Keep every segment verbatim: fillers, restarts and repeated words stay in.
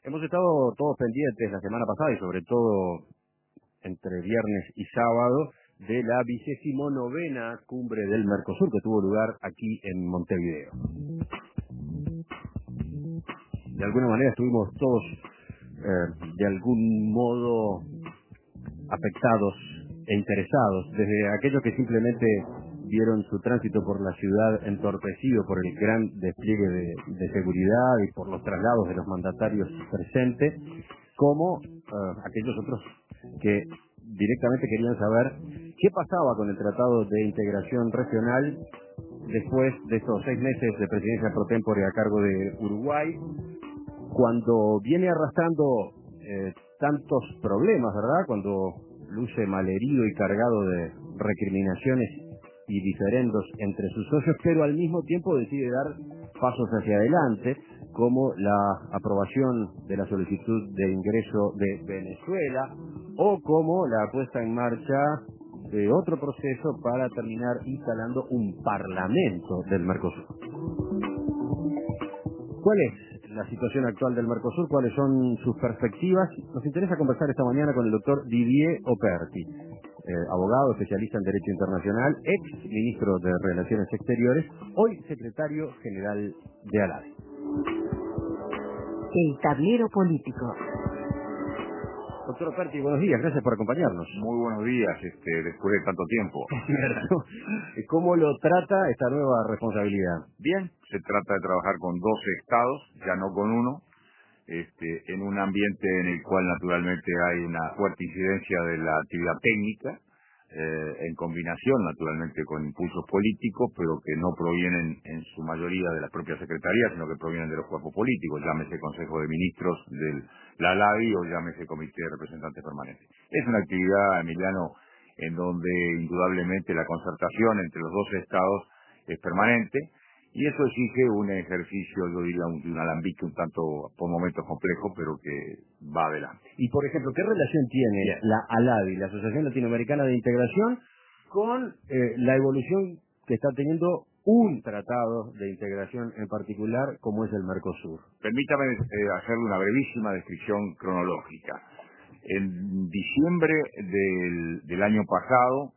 Hemos estado todos pendientes la semana pasada y sobre todo entre viernes y sábado de la vigésimo novena cumbre del Mercosur que tuvo lugar aquí en Montevideo. De alguna manera estuvimos todos eh, de algún modo afectados e interesados, desde aquellos que simplemente vieron su tránsito por la ciudad entorpecido por el gran despliegue de, de seguridad y por los traslados de los mandatarios presentes, como uh, aquellos otros que directamente querían saber qué pasaba con el Tratado de Integración Regional después de estos seis meses de presidencia pro tempore a cargo de Uruguay, cuando viene arrastrando eh, tantos problemas, ¿verdad? Cuando luce malherido y cargado de recriminaciones y diferendos entre sus socios, pero al mismo tiempo decide dar pasos hacia adelante, como la aprobación de la solicitud de ingreso de Venezuela, o como la puesta en marcha de otro proceso para terminar instalando un parlamento del Mercosur. ¿Cuál es la situación actual del Mercosur? ¿Cuáles son sus perspectivas? Nos interesa conversar esta mañana con el doctor Didier Operti, eh, abogado, especialista en Derecho Internacional, ex ministro de Relaciones Exteriores, hoy secretario general de ALADI. El tablero político. Doctor Operti, buenos días, gracias por acompañarnos. Muy buenos días, este, después de tanto tiempo. ¿Cómo lo trata esta nueva responsabilidad? Bien, se trata de trabajar con doce estados, ya no con uno, este, en un ambiente en el cual naturalmente hay una fuerte incidencia de la actividad técnica, eh, en combinación naturalmente con impulsos políticos, pero que no provienen en su mayoría de la propia Secretaría, sino que provienen de los cuerpos políticos, llámese Consejo de Ministros del la ALADI o llámese Comité de Representantes Permanentes. Es una actividad, Emiliano, en donde indudablemente la concertación entre los doce estados es permanente, y eso exige un ejercicio, yo diría, un, de un alambique un tanto, por momentos complejo, pero que va adelante. Y, por ejemplo, ¿qué relación tiene Bien. la ALADI, la Asociación Latinoamericana de Integración, con eh, la evolución que está teniendo un tratado de integración en particular, como es el Mercosur? Permítame eh, hacerle una brevísima descripción cronológica. En diciembre del, del año pasado,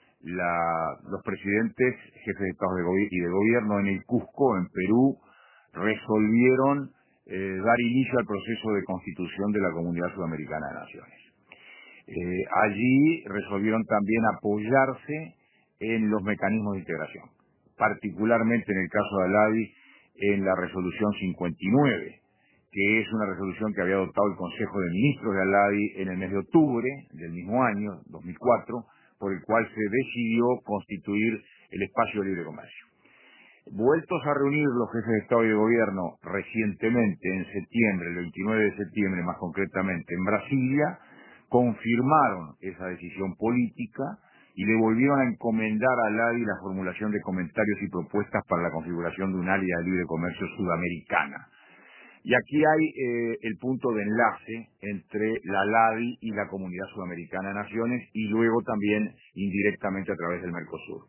La, los presidentes, jefes de Estado de gobi- y de Gobierno en el Cusco, en Perú, resolvieron eh, dar inicio al proceso de constitución de la Comunidad Sudamericana de Naciones. Eh, allí resolvieron también apoyarse en los mecanismos de integración, particularmente en el caso de ALADI, en la resolución cincuenta y nueve, que es una resolución que había adoptado el Consejo de Ministros de ALADI en el mes de octubre del mismo año, dos mil cuatro, por el cual se decidió constituir el espacio de libre comercio. Vueltos a reunir los jefes de Estado y de Gobierno recientemente, en septiembre, el veintinueve de septiembre más concretamente, en Brasilia, confirmaron esa decisión política y le volvieron a encomendar a ALADI la formulación de comentarios y propuestas para la configuración de un área de libre comercio sudamericana. Y aquí hay eh, el punto de enlace entre la ALADI y la Comunidad Sudamericana de Naciones, y luego también indirectamente a través del Mercosur.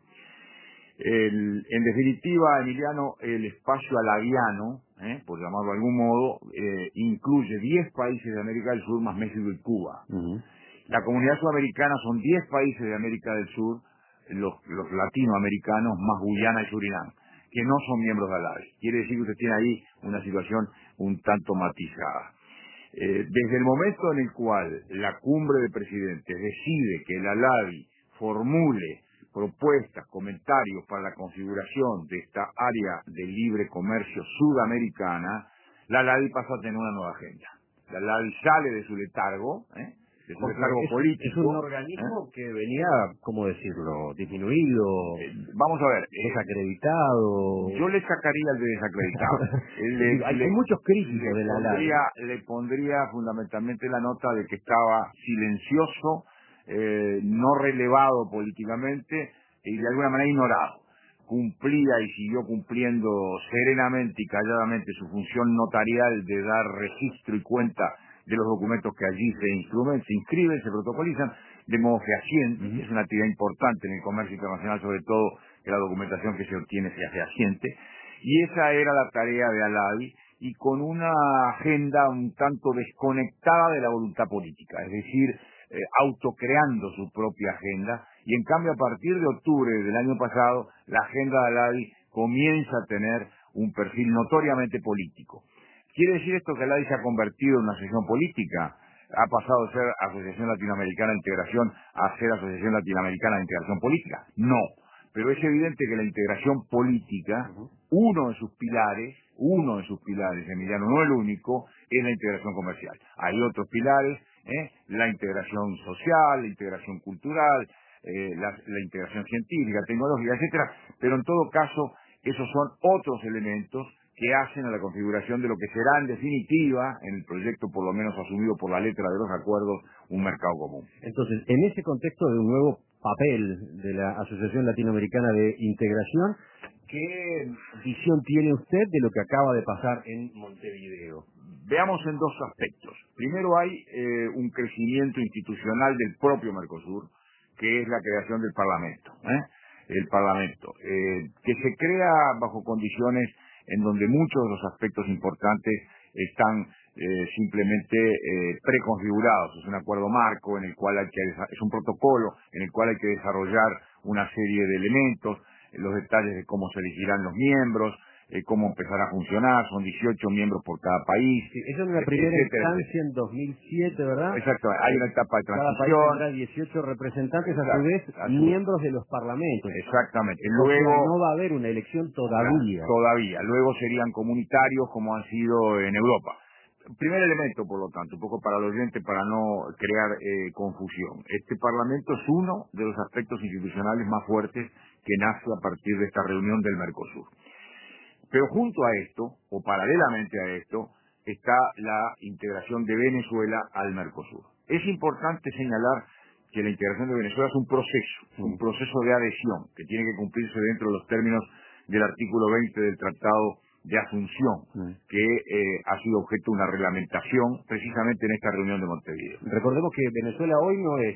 El, en definitiva, Emiliano, el espacio aladiano, eh, por llamarlo de algún modo, eh, incluye diez países de América del Sur más México y Cuba. Uh-huh. La Comunidad Sudamericana son diez países de América del Sur, los, los latinoamericanos más Guyana y Surinam, que no son miembros de ALADI. Quiere decir que usted tiene ahí una situación un tanto matizada. Eh, desde el momento en el cual la cumbre de presidentes decide que la ALADI formule propuestas, comentarios para la configuración de esta área de libre comercio sudamericana, la ALADI pasa a tener una nueva agenda. La ALADI sale de su letargo, ¿eh? de su letargo es, político. Es un organismo ¿eh? que venía, ¿cómo decirlo?, disminuido, eh, vamos a ver, eh, desacreditado. Yo le sacaría el de desacreditado. le, hay, le, hay muchos críticos le de la pondría, ALADI. le pondría fundamentalmente la nota de que estaba silencioso, eh, no relevado políticamente y de alguna manera ignorado. Cumplía y siguió cumpliendo serenamente y calladamente su función notarial de dar registro y cuenta de los documentos que allí se instrumentan, se inscriben, se protocolizan, de modo fehaciente, uh-huh. que es una actividad importante en el comercio internacional, sobre todo que la documentación que se obtiene sea fehaciente, y esa era la tarea de ALADI, y con una agenda un tanto desconectada de la voluntad política, es decir, eh, autocreando su propia agenda, y en cambio a partir de octubre del año pasado, la agenda de Aladi comienza a tener un perfil notoriamente político. ¿Quiere decir esto que Aladi se ha convertido en una asociación política? ¿Ha pasado de ser Asociación Latinoamericana de Integración a ser Asociación Latinoamericana de Integración Política? No. Pero es evidente que la integración política, uno de sus pilares, uno de sus pilares, Emiliano, no el único, es la integración comercial. Hay otros pilares, ¿eh? La integración social, la integración cultural, eh, la, la integración científica, tecnológica, etcétera. Pero en todo caso, esos son otros elementos que hacen a la configuración de lo que será en definitiva, en el proyecto por lo menos asumido por la letra de los acuerdos, un mercado común. Entonces, en ese contexto de un nuevo papel de la Asociación Latinoamericana de Integración, ¿qué visión tiene usted de lo que acaba de pasar en Montevideo? Veamos en dos aspectos. Primero hay eh, un crecimiento institucional del propio Mercosur, que es la creación del Parlamento. ¿eh? El Parlamento, eh, que se crea bajo condiciones en donde muchos de los aspectos importantes están eh, simplemente eh, preconfigurados. Es un acuerdo marco en el cual hay que, es un protocolo en el cual hay que desarrollar una serie de elementos, eh, los detalles de cómo se elegirán los miembros, eh, cómo empezará a funcionar, son dieciocho miembros por cada país. Sí, esa es una primera etcétera, instancia en dos mil siete, ¿verdad? Exacto, hay una etapa de transición. Cada país tendrá dieciocho representantes, Exacto, a su vez, a su miembros de los parlamentos. Exactamente. O Luego, sea, no va a haber una elección todavía. Todavía. Luego serían comunitarios como han sido en Europa. Primer elemento, por lo tanto, un poco para el oyente, para no crear eh, confusión. Este Parlamento es uno de los aspectos institucionales más fuertes que nace a partir de esta reunión del Mercosur. Pero junto a esto, o paralelamente a esto, está la integración de Venezuela al Mercosur. Es importante señalar que la integración de Venezuela es un proceso, sí. un proceso de adhesión que tiene que cumplirse dentro de los términos del artículo veinte del Tratado de Asunción, sí. que eh, ha sido objeto de una reglamentación precisamente en esta reunión de Montevideo. Recordemos que Venezuela hoy no es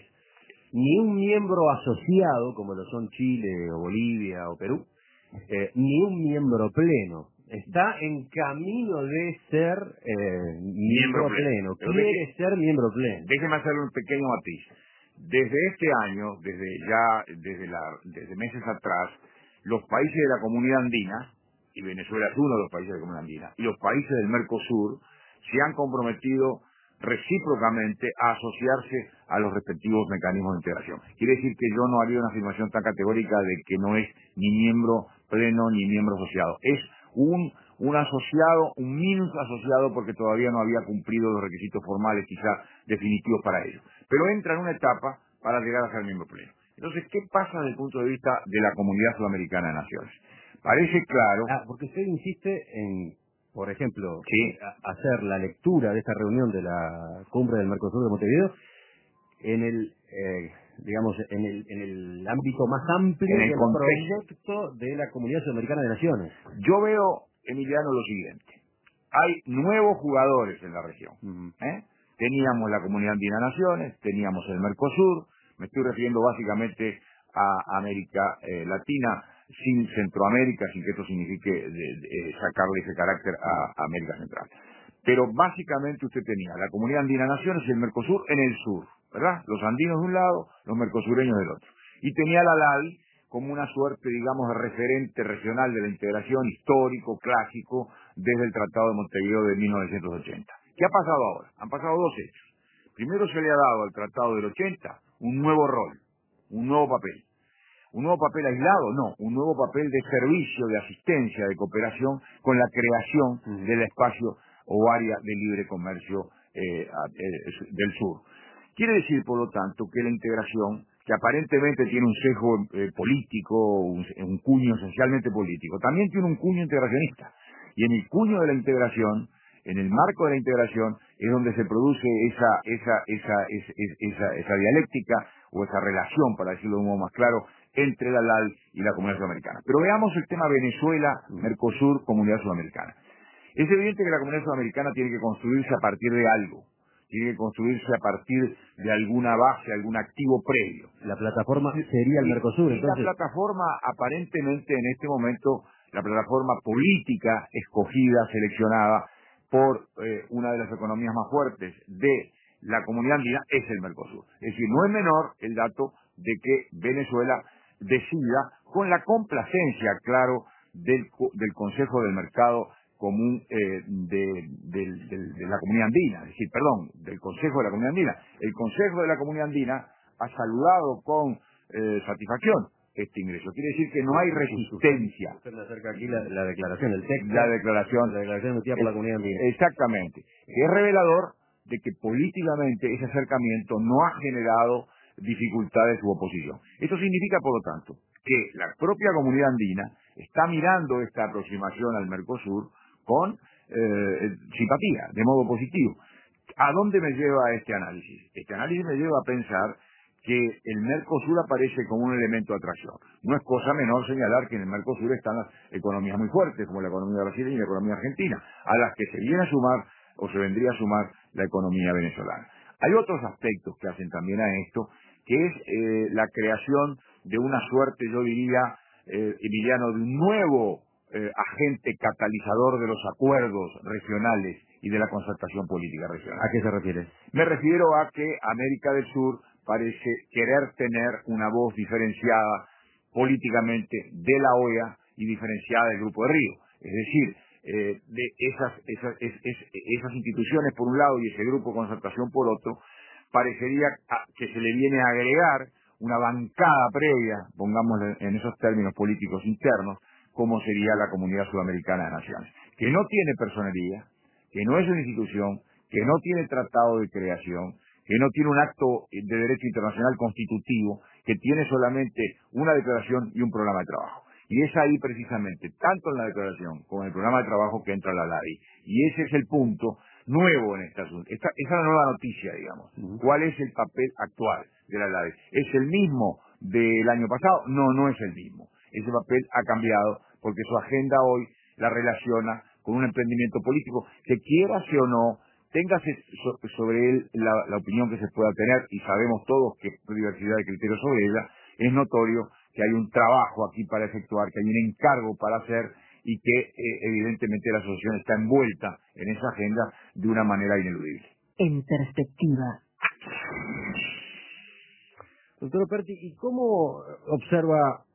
ni un miembro asociado, como lo son Chile o Bolivia o Perú, eh, ni un miembro pleno. Está en camino de ser eh, miembro, miembro pleno. pleno. Quiere deje, ser miembro pleno. Déjeme hacerle un pequeño matiz. Desde este año, desde ya, desde, la, desde meses atrás, los países de la Comunidad Andina, y Venezuela es uno de los países de la Comunidad Andina, y los países del Mercosur, se han comprometido recíprocamente a asociarse a los respectivos mecanismos de integración. Quiere decir que yo no haría una afirmación tan categórica de que no es ni miembro pleno ni miembro asociado. Es un, un asociado, un minus asociado, porque todavía no había cumplido los requisitos formales quizá definitivos para ello. Pero entra en una etapa para llegar a ser miembro pleno. Entonces, ¿qué pasa desde el punto de vista de la Comunidad Sudamericana de Naciones? Parece claro... Ah, porque usted insiste en, por ejemplo, sí. hacer la lectura de esta reunión de la cumbre del Mercosur de Montevideo en el, eh, digamos, en el, en el ámbito más amplio del proyecto de la Comunidad Sudamericana de Naciones. Yo veo, Emiliano, lo siguiente. Hay nuevos jugadores en la región. Uh-huh. ¿eh? Teníamos la Comunidad Andina de Naciones, teníamos el Mercosur, me estoy refiriendo básicamente a América eh, Latina, sin Centroamérica, sin que esto signifique de, de, de sacarle ese carácter a, a América Central. Pero básicamente usted tenía la Comunidad Andina de Naciones y el Mercosur en el sur, ¿verdad? Los andinos de un lado, los mercosureños del otro. Y tenía la LADI como una suerte, digamos, de referente regional de la integración histórico, clásico, desde el Tratado de Montevideo de mil novecientos ochenta. ¿Qué ha pasado ahora? Han pasado dos hechos. Primero se le ha dado al Tratado del ochenta un nuevo rol, un nuevo papel. ¿Un nuevo papel aislado? No, un nuevo papel de servicio, de asistencia, de cooperación con la creación uh-huh. del espacio o área de libre comercio eh, eh, del sur. Quiere decir, por lo tanto, que la integración, que aparentemente tiene un sesgo eh, político, un, un cuño esencialmente político, también tiene un cuño integracionista. Y en el cuño de la integración, en el marco de la integración, es donde se produce esa, esa, esa, esa, esa, esa dialéctica o esa relación, para decirlo de un modo más claro, entre la L A D y la Comunidad Sudamericana. Pero veamos el tema Venezuela, Mercosur, Comunidad Sudamericana. Es evidente que la Comunidad Sudamericana tiene que construirse a partir de algo. Tiene que construirse a partir de alguna base, algún activo previo. La plataforma sería el Mercosur, y, entonces. Y la plataforma, aparentemente, en este momento, la plataforma política escogida, seleccionada, por eh, una de las economías más fuertes de la Comunidad Andina es el Mercosur. Es decir, no es menor el dato de que Venezuela decida, con la complacencia, claro, del, del Consejo del Mercado Común eh, de, de, de, de la Comunidad Andina, es decir, perdón, del Consejo de la Comunidad Andina. El Consejo de la Comunidad Andina ha saludado con eh, satisfacción este ingreso. Quiere decir que no hay resistencia. Usted me acerca aquí la, la declaración, el texto. La declaración. La declaración emitida por la Comunidad Andina. Exactamente. Es revelador de que políticamente ese acercamiento no ha generado dificultades u oposición. Esto significa, por lo tanto, que la propia Comunidad Andina está mirando esta aproximación al Mercosur con eh, simpatía, de modo positivo. ¿A dónde me lleva este análisis? Este análisis me lleva a pensar que el Mercosur aparece como un elemento de atracción. No es cosa menor señalar que en el Mercosur están las economías muy fuertes, como la economía brasileña y la economía argentina, a las que se viene a sumar o se vendría a sumar la economía venezolana. Hay otros aspectos que hacen también a esto, que es eh, la creación de una suerte, yo diría, eh, Emiliano, de un nuevo eh, agente catalizador de los acuerdos regionales y de la concertación política regional. ¿A qué se refiere? Me refiero a que América del Sur parece querer tener una voz diferenciada políticamente de la O E A y diferenciada del Grupo de Río. Es decir, eh, de esas, esas, es, es, esas instituciones por un lado y ese grupo de concertación por otro, parecería que se le viene a agregar una bancada previa, pongámoslo en esos términos políticos internos, como sería la Comunidad Sudamericana de Naciones, que no tiene personería, que no es una institución, que no tiene tratado de creación, que no tiene un acto de derecho internacional constitutivo, que tiene solamente una declaración y un programa de trabajo. Y es ahí precisamente, tanto en la declaración como en el programa de trabajo, que entra la LADI. Y ese es el punto nuevo en este asunto. Esta, esa es la nueva noticia, digamos. Uh-huh. ¿Cuál es el papel actual de la LADI? ¿Es el mismo del año pasado? No, no es el mismo. Ese papel ha cambiado porque su agenda hoy la relaciona con un emprendimiento político que, quiera sí o no, téngase sobre él la, la opinión que se pueda tener, y sabemos todos que hay diversidad de criterios sobre ella, es notorio que hay un trabajo aquí para efectuar, que hay un encargo para hacer, y que eh, evidentemente la asociación está envuelta en esa agenda de una manera ineludible. En perspectiva. Doctor Perti, ¿y cómo observa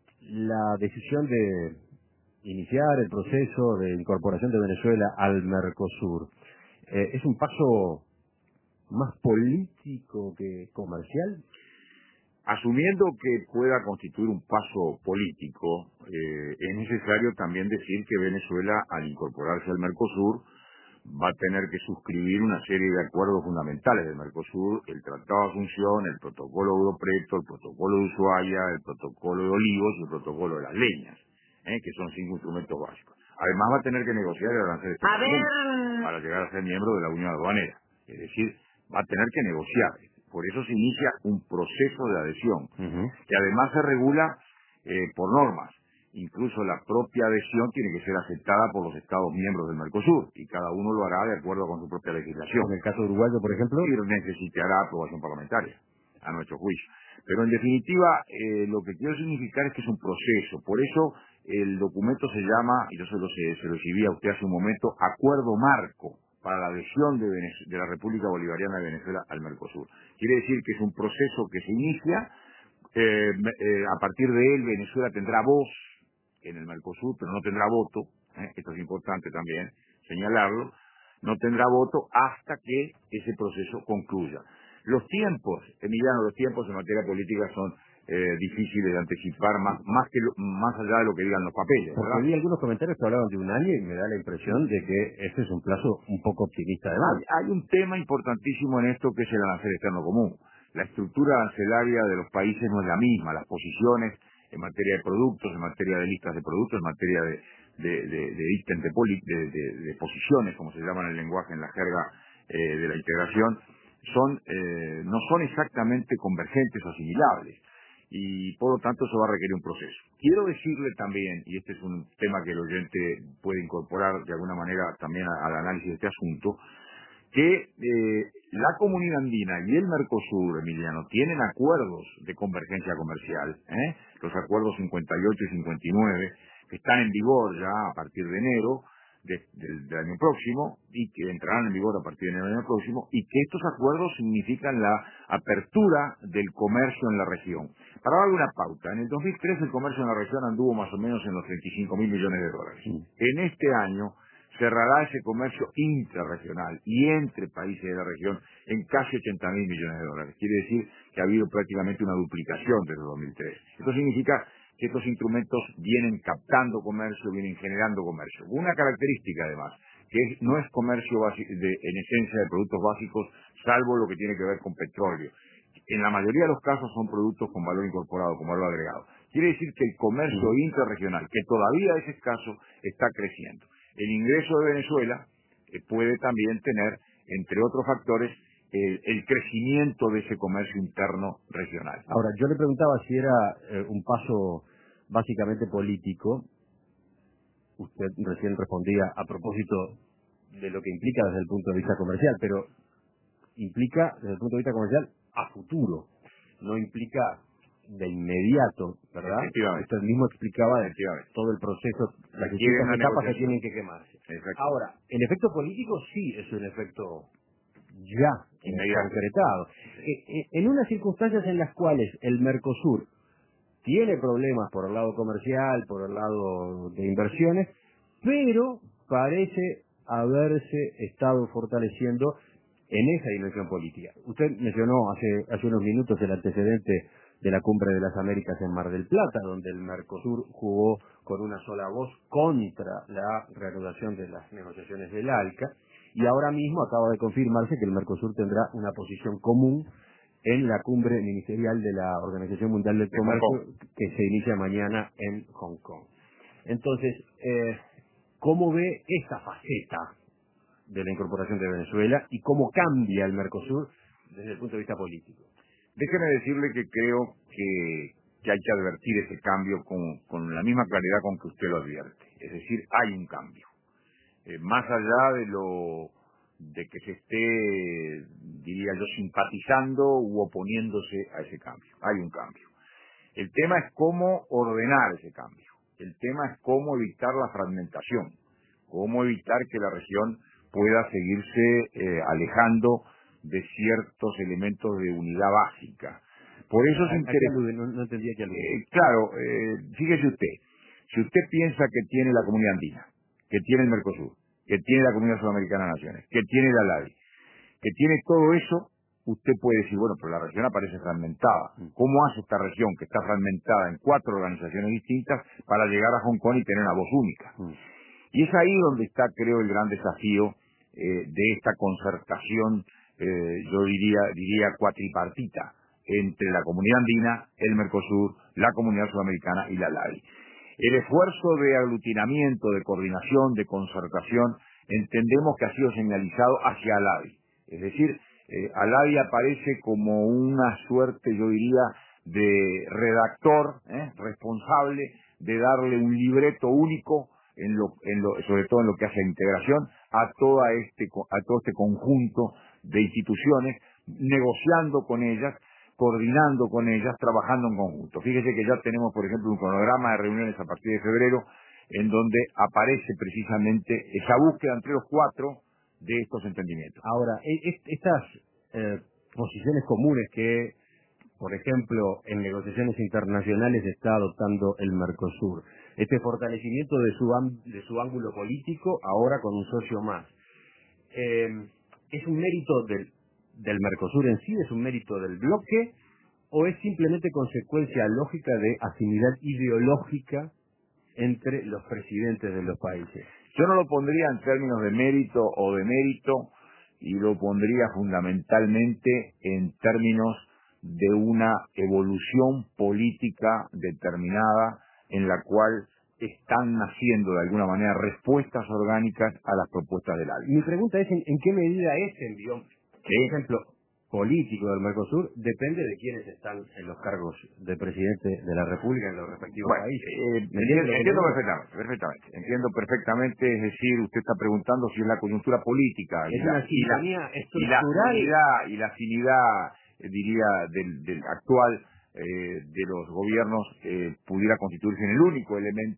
la decisión de iniciar el proceso de incorporación de Venezuela al Mercosur? Eh, ¿Es un paso más político que comercial? Asumiendo que pueda constituir un paso político, eh, es necesario también decir que Venezuela, al incorporarse al Mercosur, va a tener que suscribir una serie de acuerdos fundamentales del Mercosur: el Tratado de Asunción, el Protocolo de Europreto, el Protocolo de Ushuaia, el Protocolo de Olivos y el Protocolo de las Leñas, ¿eh? que son cinco instrumentos básicos. Además va a tener que negociar el arancel estatal para llegar a ser miembro de la Unión Aduanera. Es decir, va a tener que negociar. Por eso se inicia un proceso de adhesión, uh-huh. que además se regula eh, por normas. Incluso la propia adhesión tiene que ser aceptada por los Estados miembros del Mercosur, y cada uno lo hará de acuerdo con su propia legislación. En el caso uruguayo, por ejemplo, y necesitará aprobación parlamentaria, a nuestro juicio. Pero en definitiva, eh, lo que quiero significar es que es un proceso. Por eso el documento se llama, y yo se lo, se, se lo exhibí a usted hace un momento, Acuerdo Marco para la adhesión de, Venez- de la República Bolivariana de Venezuela al Mercosur. Quiere decir que es un proceso que se inicia, eh, eh, a partir de él Venezuela tendrá voz en el Mercosur, pero no tendrá voto, ¿eh? Esto es importante también señalarlo, no tendrá voto hasta que ese proceso concluya. Los tiempos, Emiliano, los tiempos en materia política son eh, difíciles de anticipar, más, más, que lo, más allá de lo que digan los papeles, ¿verdad? Porque vi algunos comentarios que hablaban de un año y me da la impresión de que este es un plazo un poco optimista además. Hay, hay un tema importantísimo en esto, que es el arancel externo común. La estructura arancelaria de los países no es la misma, las posiciones en materia de productos, en materia de listas de productos, en materia de, de, de, de ítems de, poli, de, de, de posiciones, como se llama en el lenguaje, en la jerga eh, de la integración, son eh, no son exactamente convergentes o asimilables, y por lo tanto eso va a requerir un proceso. Quiero decirle también, y este es un tema que el oyente puede incorporar de alguna manera también a, al análisis de este asunto, que eh, la Comunidad Andina y el Mercosur, Emiliano, tienen acuerdos de convergencia comercial, ¿eh? los acuerdos cincuenta y ocho y cincuenta y nueve, que están en vigor ya a partir de enero, de, del, del año próximo y que entrarán en vigor a partir del año próximo, y que estos acuerdos significan la apertura del comercio en la región. Para dar una pauta, en el dos mil tres el comercio en la región anduvo más o menos en los treinta y cinco mil millones de dólares. Sí. En este año cerrará ese comercio intrarregional y entre países de la región en casi ochenta mil millones de dólares. Quiere decir que ha habido prácticamente una duplicación desde dos mil tres. Esto significa que estos instrumentos vienen captando comercio, vienen generando comercio. Una característica, además, que es, no es comercio básico, de, en esencia de productos básicos, salvo lo que tiene que ver con petróleo. En la mayoría de los casos son productos con valor incorporado, con valor agregado. Quiere decir que el comercio intrarregional, que todavía es escaso, está creciendo. El ingreso de Venezuela eh, puede también tener, entre otros factores, el, el crecimiento de ese comercio interno regional. Ahora, yo le preguntaba si era eh, un paso básicamente político. Usted recién respondía a propósito de lo que implica desde el punto de vista comercial, pero implica desde el punto de vista comercial a futuro, no implica de inmediato, ¿verdad? Efectivamente. Usted mismo explicaba de Efectivamente. todo el proceso, las Requiere distintas una etapas que negociación. tienen que quemarse. Exacto. Ahora, el efecto político sí es un efecto ya eh, Inmediato. concretado. Eh, eh, En unas circunstancias en las cuales el Mercosur tiene problemas por el lado comercial, por el lado de inversiones, pero parece haberse estado fortaleciendo en esa dimensión política. Usted mencionó hace, hace unos minutos el antecedente de la Cumbre de las Américas en Mar del Plata, donde el Mercosur jugó con una sola voz contra la reanudación de las negociaciones del ALCA, y ahora mismo acaba de confirmarse que el Mercosur tendrá una posición común en la cumbre ministerial de la Organización Mundial del Comercio que se inicia mañana en Hong Kong. Entonces, eh, ¿cómo ve esa faceta de la incorporación de Venezuela y cómo cambia el Mercosur desde el punto de vista político? Déjeme decirle que creo que, que hay que advertir ese cambio con, con la misma claridad con que usted lo advierte. Es decir, hay un cambio. Eh, más allá de lo de que se esté, diría yo, simpatizando u oponiéndose a ese cambio. Hay un cambio. El tema es cómo ordenar ese cambio. El tema es cómo evitar la fragmentación, cómo evitar que la región pueda seguirse eh, alejando de ciertos elementos de unidad básica. Por eso es interesante. No, no entendía que alude. Eh, claro, eh, fíjese usted, si usted piensa que tiene la Comunidad Andina, que tiene el Mercosur, que tiene la Comunidad Sudamericana de Naciones, que tiene la LADI, que tiene todo eso, usted puede decir, bueno, pero la región aparece fragmentada. ¿Cómo hace esta región, que está fragmentada en cuatro organizaciones distintas, para llegar a Hong Kong y tener una voz única? Mm. Y es ahí donde está, creo, el gran desafío eh, de esta concertación, eh, yo diría, diría cuatripartita, entre la Comunidad Andina, el Mercosur, la Comunidad Sudamericana y la LADI. El esfuerzo de aglutinamiento, de coordinación, de concertación, entendemos que ha sido señalizado hacia LADI. Es decir, eh, LADI aparece como una suerte, yo diría, de redactor, ¿eh? responsable de darle un libreto único, en lo, en lo, sobre todo en lo que hace a integración, a, toda este, a todo este conjunto de instituciones, negociando con ellas, coordinando con ellas, trabajando en conjunto. Fíjese que ya tenemos, por ejemplo, un cronograma de reuniones a partir de febrero, en donde aparece precisamente esa búsqueda entre los cuatro de estos entendimientos. Ahora, estas eh, posiciones comunes que, por ejemplo, en negociaciones internacionales está adoptando el Mercosur, este fortalecimiento de su, de su ángulo político, ahora con un socio más, eh, ¿es un mérito del del Mercosur en sí, es un mérito del bloque, o es simplemente consecuencia lógica de afinidad ideológica entre los presidentes de los países? Yo no lo pondría en términos de mérito o de mérito, y lo pondría fundamentalmente en términos de una evolución política determinada en la cual están naciendo de alguna manera respuestas orgánicas a las propuestas del A L C. Mi pregunta es, ¿en, en qué medida ese envión, por ejemplo, político del Mercosur, depende de quienes están en los cargos de presidente de la República en los respectivos bueno, países? Eh, entiendo, entiendo perfectamente, perfectamente. Entiendo perfectamente, es decir, usted está preguntando si es la coyuntura política es y, una la, y, la, y la afinidad, y la afinidad, eh, diría, del, del actual eh, de los gobiernos eh, pudiera constituirse en el único elemento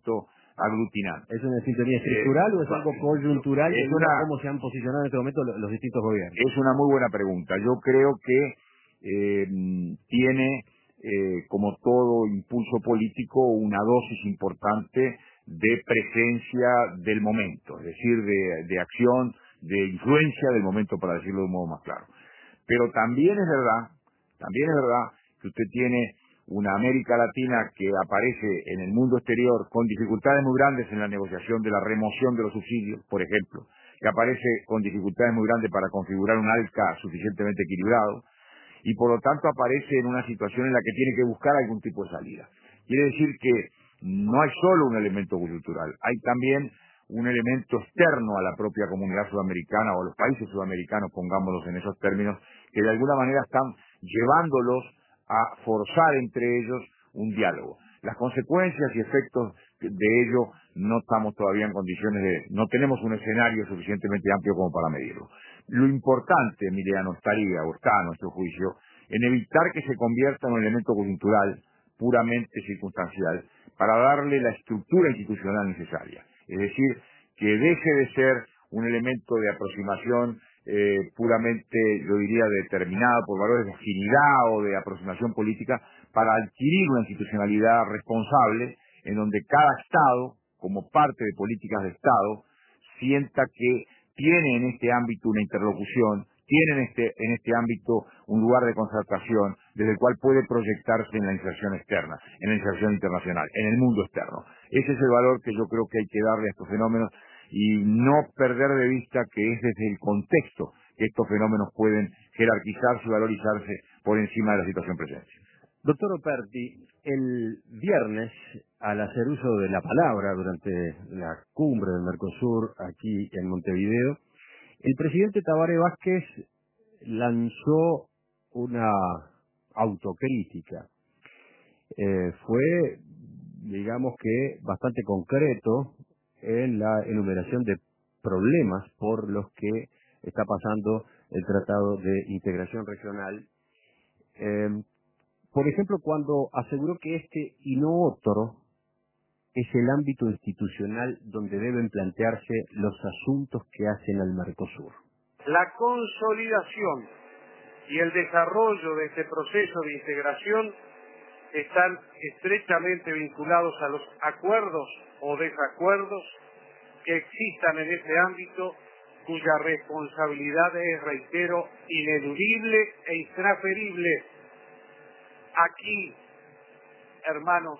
aglutinante. ¿Es una sintonía estructural eh, o es algo coyuntural? Es una, ¿Cómo se han posicionado en este momento los, los distintos gobiernos? Es una muy buena pregunta. Yo creo que eh, tiene, eh, como todo impulso político, una dosis importante de presencia del momento, es decir, de, de acción, de influencia del momento, para decirlo de un modo más claro. Pero también es verdad, también es verdad que usted tiene una América Latina que aparece en el mundo exterior con dificultades muy grandes en la negociación de la remoción de los subsidios, por ejemplo, que aparece con dificultades muy grandes para configurar un ALCA suficientemente equilibrado, y por lo tanto aparece en una situación en la que tiene que buscar algún tipo de salida. Quiere decir que no hay solo un elemento coyuntural, hay también un elemento externo a la propia comunidad sudamericana o a los países sudamericanos, pongámoslos en esos términos, que de alguna manera están llevándolos a forzar entre ellos un diálogo. Las consecuencias y efectos de ello no estamos todavía en condiciones de, no tenemos un escenario suficientemente amplio como para medirlo. Lo importante, Emiliano, estaría o está a nuestro juicio en evitar que se convierta en un elemento coyuntural puramente circunstancial para darle la estructura institucional necesaria. Es decir, que deje de ser un elemento de aproximación eh, puramente, yo diría, determinado por valores de afinidad o de aproximación política, para adquirir una institucionalidad responsable en donde cada Estado, como parte de políticas de Estado, sienta que tiene en este ámbito una interlocución, tiene en este, en este ámbito un lugar de concertación desde el cual puede proyectarse en la inserción externa, en la inserción internacional, en el mundo externo. Ese es el valor que yo creo que hay que darle a estos fenómenos y no perder de vista que es desde el contexto que estos fenómenos pueden jerarquizarse y valorizarse por encima de la situación presente. Doctor Operti, el viernes, al hacer uso de la palabra durante la cumbre del Mercosur aquí en Montevideo, el presidente Tabaré Vázquez lanzó una autocrítica. Eh, fue, digamos que, bastante concreto en la enumeración de problemas por los que está pasando el Tratado de Integración Regional. Eh, por ejemplo, cuando aseguró que este y no otro es el ámbito institucional donde deben plantearse los asuntos que hacen al Mercosur. La consolidación y el desarrollo de este proceso de integración están estrechamente vinculados a los acuerdos o desacuerdos que existan en este ámbito, cuya responsabilidad es, reitero, ineludible e intransferible. Aquí, hermanos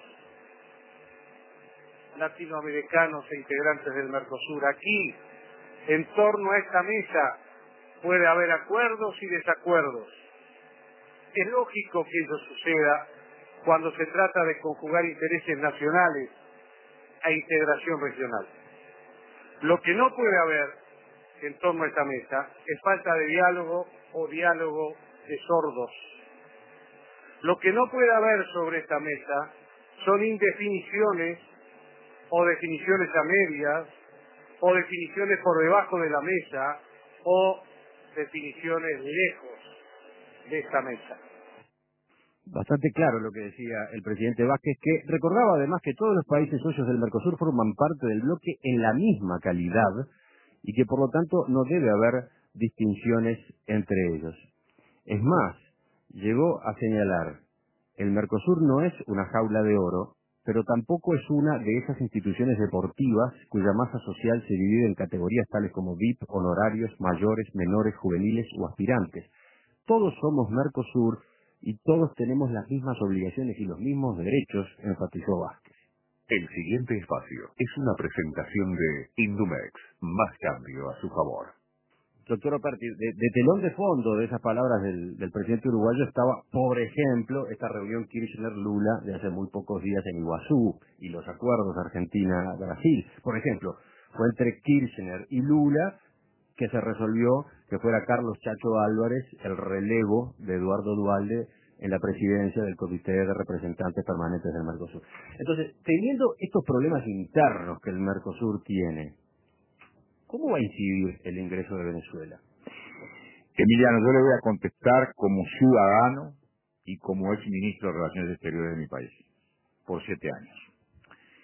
latinoamericanos e integrantes del Mercosur, aquí, en torno a esta mesa, puede haber acuerdos y desacuerdos. Es lógico que eso suceda cuando se trata de conjugar intereses nacionales a integración regional. Lo que no puede haber en torno a esta mesa es falta de diálogo o diálogo de sordos. Lo que no puede haber sobre esta mesa son indefiniciones o definiciones a medias o definiciones por debajo de la mesa o definiciones lejos de esta mesa. Bastante claro lo que decía el presidente Vázquez, que recordaba además que todos los países socios del Mercosur forman parte del bloque en la misma calidad y que por lo tanto no debe haber distinciones entre ellos. Es más, llegó a señalar, el Mercosur no es una jaula de oro, pero tampoco es una de esas instituciones deportivas cuya masa social se divide en categorías tales como V I P, honorarios, mayores, menores, juveniles o aspirantes. Todos somos Mercosur y todos tenemos las mismas obligaciones y los mismos derechos, enfatizó Vázquez. El siguiente espacio es una presentación de Indumex, más cambio a su favor. Doctor Operti, de, de telón de fondo de esas palabras del, del presidente uruguayo estaba, por ejemplo, esta reunión Kirchner-Lula de hace muy pocos días en Iguazú y los acuerdos Argentina-Brasil. Por ejemplo, fue entre Kirchner y Lula que se resolvió que fuera Carlos Chacho Álvarez el relevo de Eduardo Duhalde en la presidencia del Comité de Representantes Permanentes del Mercosur. Entonces, teniendo estos problemas internos que el Mercosur tiene, ¿cómo va a incidir el ingreso de Venezuela? Emiliano, yo le voy a contestar como ciudadano y como ex ministro de Relaciones Exteriores de mi país, por siete años.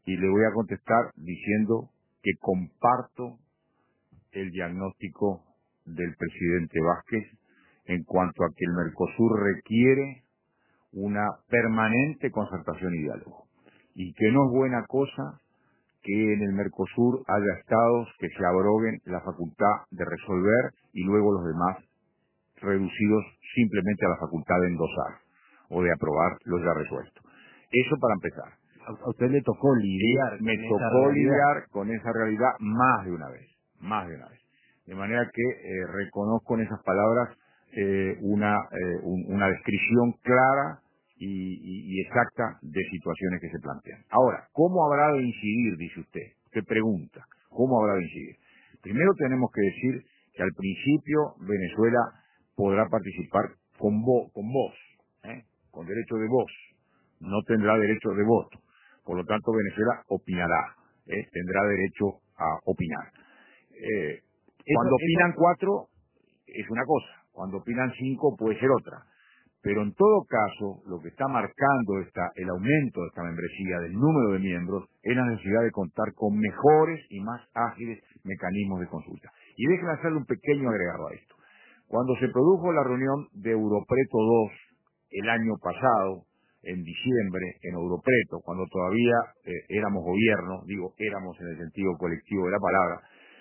y le voy a contestar diciendo que comparto el diagnóstico del presidente Vázquez en cuanto a que el Mercosur requiere una permanente concertación y diálogo, y que no es buena cosa que en el Mercosur haya estados que se abroguen la facultad de resolver y luego los demás reducidos simplemente a la facultad de endosar o de aprobar lo ya resuelto. Eso para empezar. A usted le tocó lidiar Y me con tocó esa realidad. lidiar con esa realidad más de una vez, más de una vez. De manera que eh, reconozco en esas palabras eh, una, eh, un, una descripción clara y, y, y exacta de situaciones que se plantean. Ahora, ¿cómo habrá de incidir, dice usted? Usted pregunta, ¿cómo habrá de incidir? Primero tenemos que decir que al principio Venezuela podrá participar con, vo, con voz, ¿eh? con derecho de voz, no tendrá derecho de voto. Por lo tanto, Venezuela opinará, ¿eh? tendrá derecho a opinar. Eh, cuando Eso, opinan eso... cuatro es una cosa, cuando opinan cinco puede ser otra. Pero en todo caso, lo que está marcando esta, el aumento de esta membresía, del número de miembros, es la necesidad de contar con mejores y más ágiles mecanismos de consulta. Y déjenme hacerle un pequeño agregado a esto. Cuando se produjo la reunión de Europreto dos el año pasado, en diciembre, en Europreto, cuando todavía eh, éramos gobierno, digo éramos en el sentido colectivo de la palabra,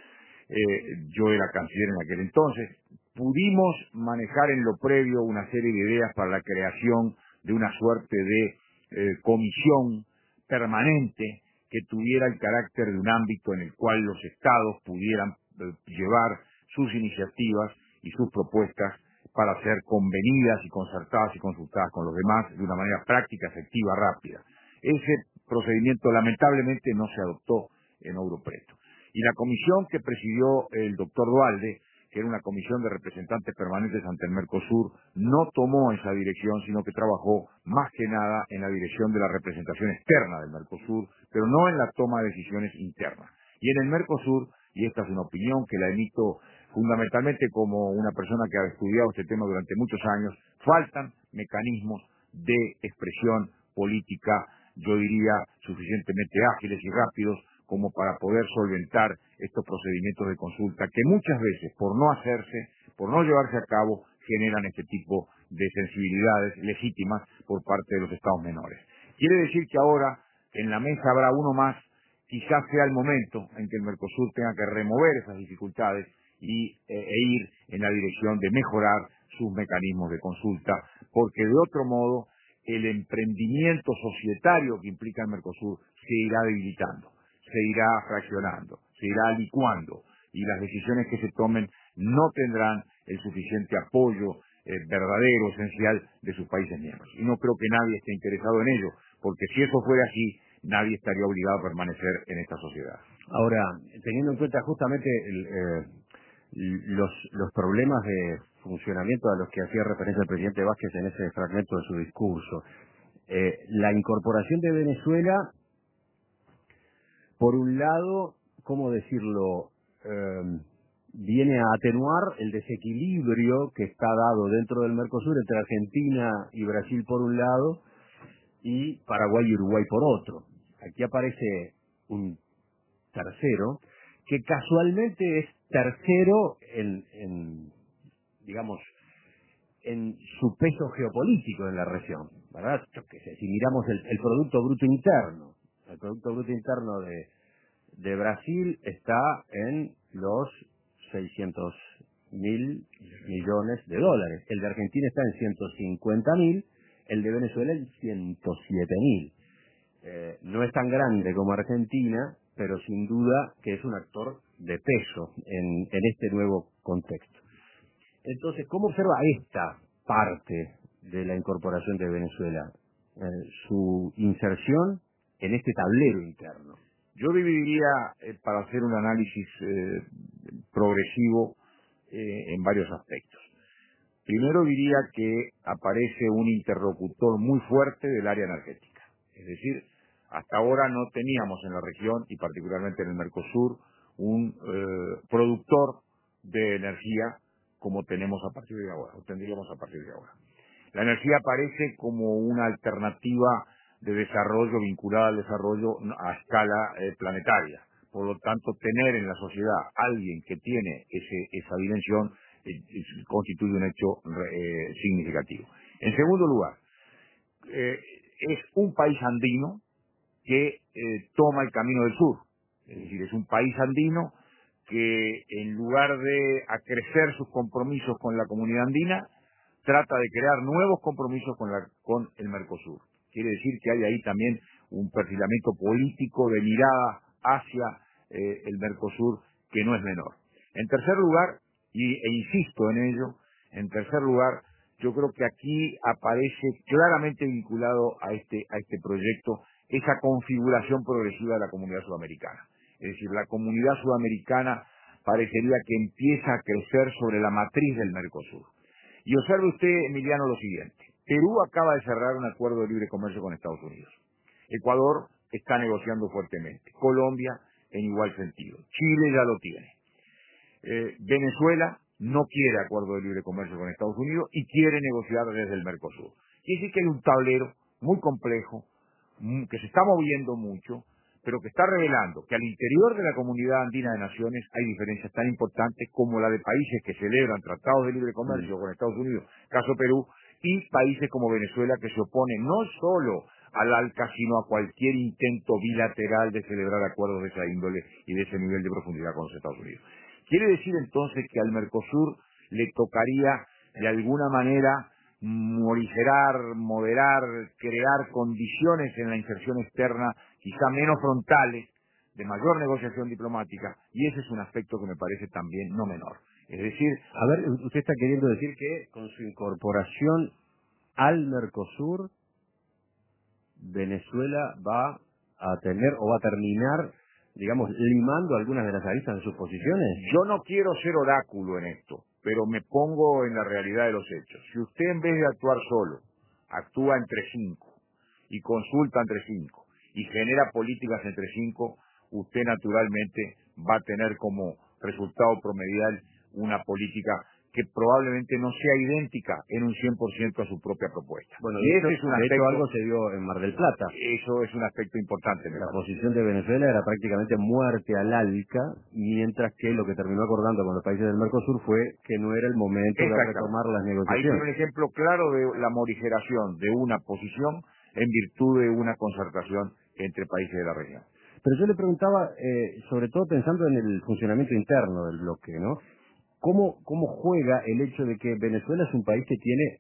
eh, yo era canciller en aquel entonces, pudimos manejar en lo previo una serie de ideas para la creación de una suerte de eh, comisión permanente que tuviera el carácter de un ámbito en el cual los estados pudieran eh, llevar sus iniciativas y sus propuestas para ser convenidas y concertadas y consultadas con los demás de una manera práctica, efectiva, rápida. Ese procedimiento lamentablemente no se adoptó en Europreto. Y la comisión que presidió el doctor Duhalde, que era una comisión de representantes permanentes ante el Mercosur, no tomó esa dirección, sino que trabajó más que nada en la dirección de la representación externa del Mercosur, pero no en la toma de decisiones internas. Y en el Mercosur, y esta es una opinión que la emito fundamentalmente como una persona que ha estudiado este tema durante muchos años, faltan mecanismos de expresión política, yo diría, suficientemente ágiles y rápidos como para poder solventar estos procedimientos de consulta que muchas veces, por no hacerse, por no llevarse a cabo, generan este tipo de sensibilidades legítimas por parte de los estados menores. Quiere decir que ahora en la mesa habrá uno más, quizás sea el momento en que el Mercosur tenga que remover esas dificultades y, eh, e ir en la dirección de mejorar sus mecanismos de consulta, porque de otro modo el emprendimiento societario que implica el Mercosur se irá debilitando, se irá fraccionando, se irá licuando, y las decisiones que se tomen no tendrán el suficiente apoyo eh, verdadero, esencial de sus países miembros. Y no creo que nadie esté interesado en ello, porque si eso fuera así, nadie estaría obligado a permanecer en esta sociedad. Ahora, teniendo en cuenta justamente el, eh, los, los problemas de funcionamiento a los que hacía referencia el presidente Vázquez en ese fragmento de su discurso, eh, la incorporación de Venezuela, por un lado, ¿cómo decirlo?, eh, viene a atenuar el desequilibrio que está dado dentro del Mercosur entre Argentina y Brasil por un lado y Paraguay y Uruguay por otro. Aquí aparece un tercero que casualmente es tercero en, en digamos, en su peso geopolítico en la región, ¿verdad? Yo qué sé, si miramos el, el Producto Bruto Interno, el Producto Bruto Interno de, de Brasil está en los seiscientos mil millones de dólares, el de Argentina está en ciento cincuenta mil, el de Venezuela en ciento siete mil. Eh, no es tan grande como Argentina, pero sin duda que es un actor de peso en, en este nuevo contexto. Entonces, ¿cómo observa esta parte de la incorporación de Venezuela, eh, su inserción en este tablero interno? Yo dividiría, eh, para hacer un análisis eh, progresivo, eh, en varios aspectos. Primero diría que aparece un interlocutor muy fuerte del área energética. Es decir, hasta ahora no teníamos en la región, y particularmente en el Mercosur, un eh, productor de energía como tenemos a partir de ahora, o tendríamos a partir de ahora. La energía aparece como una alternativa de desarrollo vinculada al desarrollo a escala eh, planetaria. Por lo tanto, tener en la sociedad alguien que tiene ese, esa dimensión eh, constituye un hecho eh, significativo. En segundo lugar, eh, es un país andino que eh, toma el camino del sur. Es decir, es un país andino que en lugar de acrecer sus compromisos con la comunidad andina, trata de crear nuevos compromisos con, la, con el Mercosur. Quiere decir que hay ahí también un perfilamiento político de mirada hacia eh, el Mercosur que no es menor. En tercer lugar, y, e insisto en ello, en tercer lugar, yo creo que aquí aparece claramente vinculado a este, a este proyecto esa configuración progresiva de la comunidad sudamericana. Es decir, la comunidad sudamericana parecería que empieza a crecer sobre la matriz del Mercosur. Y observe usted, Emiliano, lo siguiente. Perú acaba de cerrar un acuerdo de libre comercio con Estados Unidos. Ecuador está negociando fuertemente. Colombia, en igual sentido. Chile ya lo tiene. Eh, Venezuela no quiere acuerdo de libre comercio con Estados Unidos y quiere negociar desde el Mercosur. Quiere decir que hay un tablero muy complejo, que se está moviendo mucho, pero que está revelando que al interior de la comunidad andina de naciones hay diferencias tan importantes como la de países que celebran tratados de libre comercio con Estados Unidos, caso Perú, y países como Venezuela que se oponen no solo al ALCA, sino a cualquier intento bilateral de celebrar acuerdos de esa índole y de ese nivel de profundidad con los Estados Unidos. Quiere decir entonces que al Mercosur le tocaría de alguna manera morigerar, moderar, crear condiciones en la inserción externa quizá menos frontales, de mayor negociación diplomática, y ese es un aspecto que me parece también no menor. Es decir, a ver, usted está queriendo decir que con su incorporación al Mercosur, Venezuela va a tener o va a terminar, digamos, limando algunas de las aristas de sus posiciones. Yo no quiero ser oráculo en esto, pero me pongo en la realidad de los hechos. Si usted en vez de actuar solo, actúa entre cinco y consulta entre cinco y genera políticas entre cinco, usted naturalmente va a tener como resultado promedial una política que probablemente no sea idéntica en un cien por ciento a su propia propuesta. Bueno, y de, ese hecho, es un de aspecto, hecho algo se dio en Mar del Plata. Eso es un aspecto importante. La posición de Venezuela era prácticamente muerte al ALCA, mientras que lo que terminó acordando con los países del Mercosur fue que no era el momento de retomar las negociaciones. Ahí tiene un ejemplo claro de la morigeración de una posición en virtud de una concertación entre países de la región. Pero yo le preguntaba, eh, sobre todo pensando en el funcionamiento interno del bloque, ¿no? ¿Cómo, ¿Cómo juega el hecho de que Venezuela es un país que tiene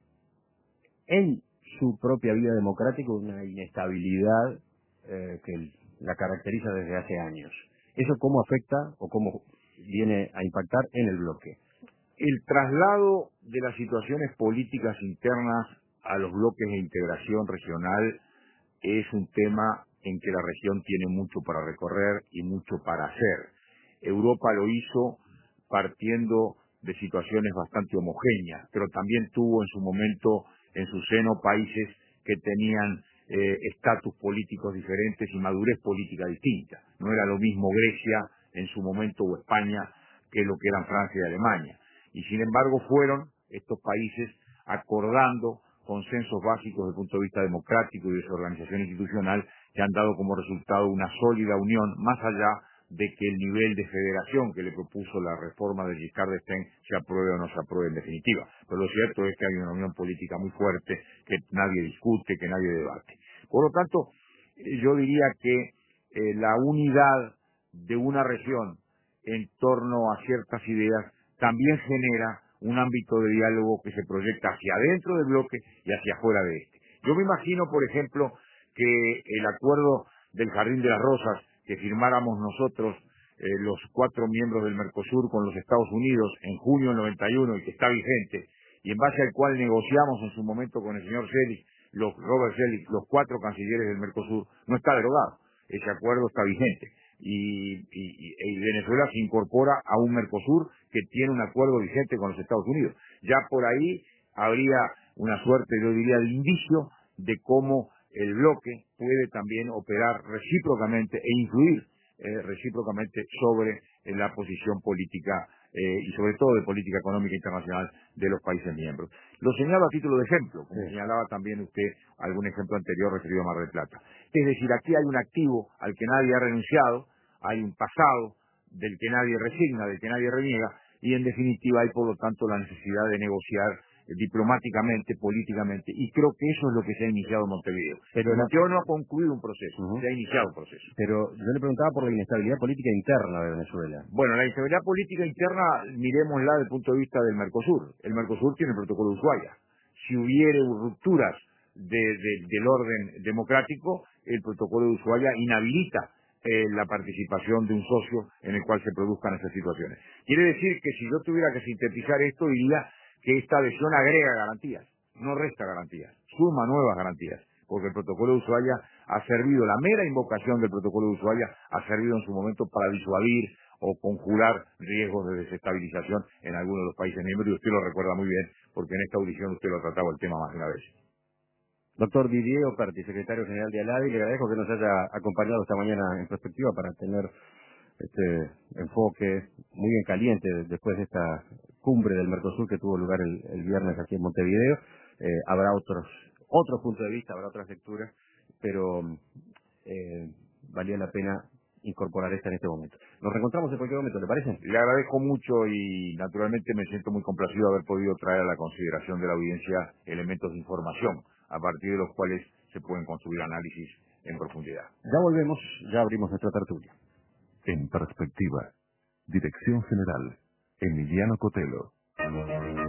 en su propia vida democrática una inestabilidad eh, que la caracteriza desde hace años? ¿Eso cómo afecta o cómo viene a impactar en el bloque? El traslado de las situaciones políticas internas a los bloques de integración regional es un tema en que la región tiene mucho para recorrer y mucho para hacer. Europa lo hizo partiendo de situaciones bastante homogéneas, pero también tuvo en su momento en su seno países que tenían estatus eh, políticos diferentes y madurez política distinta. No era lo mismo Grecia en su momento o España que lo que eran Francia y Alemania. Y sin embargo fueron estos países acordando consensos básicos desde el punto de vista democrático y de su organización institucional que han dado como resultado una sólida unión, más allá de que el nivel de federación que le propuso la reforma de Giscard d'Estaing se apruebe o no se apruebe en definitiva. Pero lo cierto es que hay una unión política muy fuerte que nadie discute, que nadie debate. Por lo tanto, yo diría que eh, la unidad de una región en torno a ciertas ideas también genera un ámbito de diálogo que se proyecta hacia adentro del bloque y hacia afuera de este. Yo me imagino, por ejemplo, que el acuerdo del Jardín de las Rosas que firmáramos nosotros, eh, los cuatro miembros del Mercosur con los Estados Unidos en junio del noventa y uno y que está vigente, y en base al cual negociamos en su momento con el señor Selig, los, Robert Selig, los cuatro cancilleres del Mercosur, no está derogado. Ese acuerdo está vigente. Y, y, y Venezuela se incorpora a un Mercosur que tiene un acuerdo vigente con los Estados Unidos. Ya por ahí habría una suerte, yo diría, de indicio de cómo el bloque puede también operar recíprocamente e influir eh, recíprocamente sobre eh, la posición política eh, y sobre todo de política económica internacional de los países miembros. Lo señalo a título de ejemplo, como sí. señalaba también usted algún ejemplo anterior referido a Mar del Plata. Es decir, aquí hay un activo al que nadie ha renunciado, hay un pasado del que nadie resigna, del que nadie reniega, y en definitiva hay por lo tanto la necesidad de negociar eh, diplomáticamente, políticamente, y creo que eso es lo que se ha iniciado en Montevideo. Pero Montevideo no ha concluido un proceso, uh-huh. se ha iniciado un proceso. Pero yo le preguntaba por la inestabilidad política interna de Venezuela. Bueno, la inestabilidad política interna, miremosla desde el punto de vista del Mercosur. El Mercosur tiene el protocolo de Ushuaia. Si hubiere rupturas de, de, del orden democrático, el protocolo de Ushuaia inhabilita Eh, la participación de un socio en el cual se produzcan esas situaciones. Quiere decir que si yo tuviera que sintetizar esto, diría que esta adhesión agrega garantías, no resta garantías, suma nuevas garantías, porque el protocolo de Ushuaia ha servido, la mera invocación del protocolo de Ushuaia ha servido en su momento para disuadir o conjurar riesgos de desestabilización en algunos de los países miembros, y usted lo recuerda muy bien, porque en esta audición usted lo ha tratado el tema más de una vez. Doctor Didier Operti, secretario general de ALADI, le agradezco que nos haya acompañado esta mañana en perspectiva para tener este enfoque muy bien caliente después de esta cumbre del Mercosur que tuvo lugar el, el viernes aquí en Montevideo. Eh, habrá otros otros puntos de vista, habrá otras lecturas, pero eh, valía la pena incorporar esta en este momento. Nos reencontramos en cualquier momento, ¿le parece? Le agradezco mucho y naturalmente me siento muy complacido de haber podido traer a la consideración de la audiencia elementos de información a partir de los cuales se pueden construir análisis en profundidad. Ya volvemos, ya abrimos nuestra tertulia. En perspectiva, Dirección General, Emiliano Cotelo.